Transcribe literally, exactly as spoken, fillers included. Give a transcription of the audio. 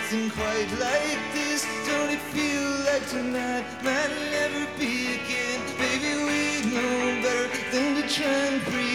nothing quite like this. Don't it feel like tonight might never be again? Baby, we know better than to try and breathe.